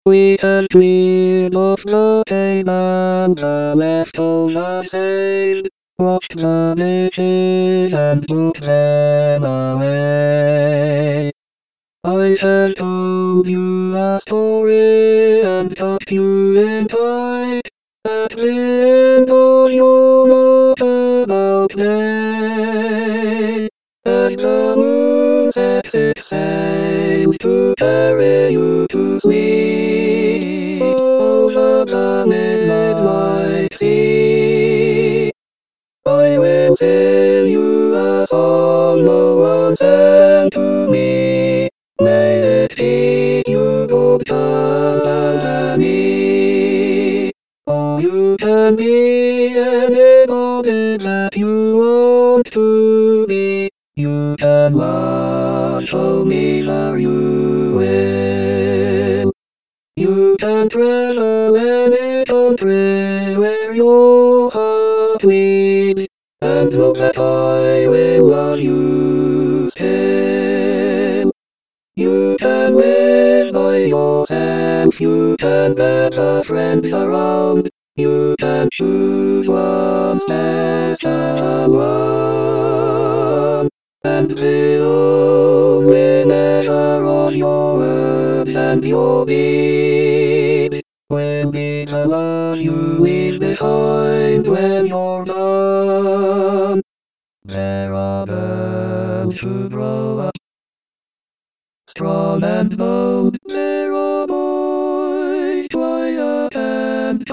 We can clean off the pain and the leftover stain. Wash the dishes and put them away. I have told you a story and tucked you in tight. At the end of your walk about day, as the moon sets its sails to carry you to sleep over the midnight sea, I will sing you a song no one sang to me. May it keep you good company. Oh, you can be anybody that you want to be. You can run, show me where you will. You can travel any country where your heart leads, and know that I will love you still. You can live by yourself, you can gather friends around, you can choose one special one, and the only measure of your words and your deeds will be the love you leave behind when you're gone. There are girls who grow up strong and bold, there are boys quiet and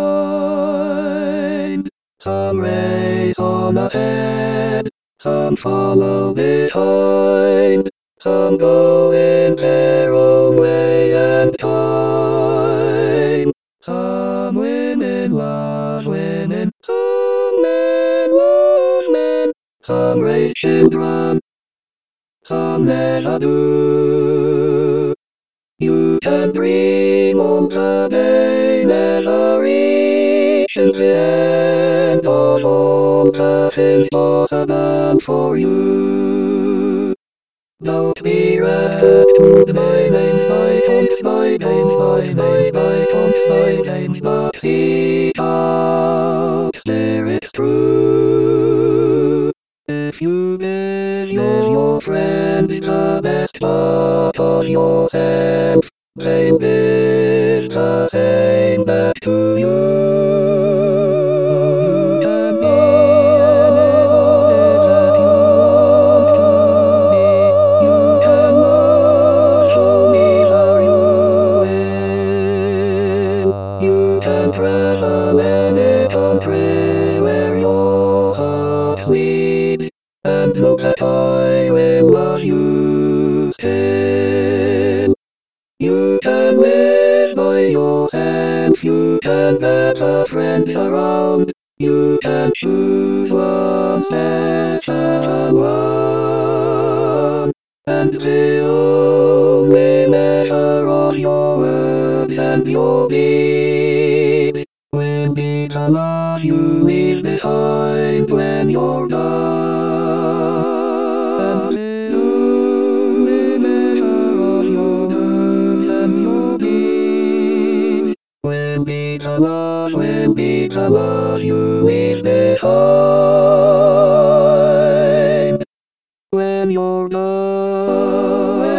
kind. Some race on ahead, some follow behind, some go in their own way and time. Some women love women, some men love men, some raise children, some never do. You can dream of the day never reaching the end of all the things possible for you. Don't be wretched to my names, my taunts, my gains, my names, my taunts, my gains, but seek out spirits true. If you give your friends the best part of yourself, they give the same back to you. You can be anybody that you want to be. You can love, show me how you will. You can travel any country where your heart leads, and know that I will love you still. You can live by yourself, you can gather friends around, you can choose one special one, and the only measure of your words and your deeds will be the love you leave behind when you're gone. And the only measure of your words and your deeds will be the love you leave behind when you're gone.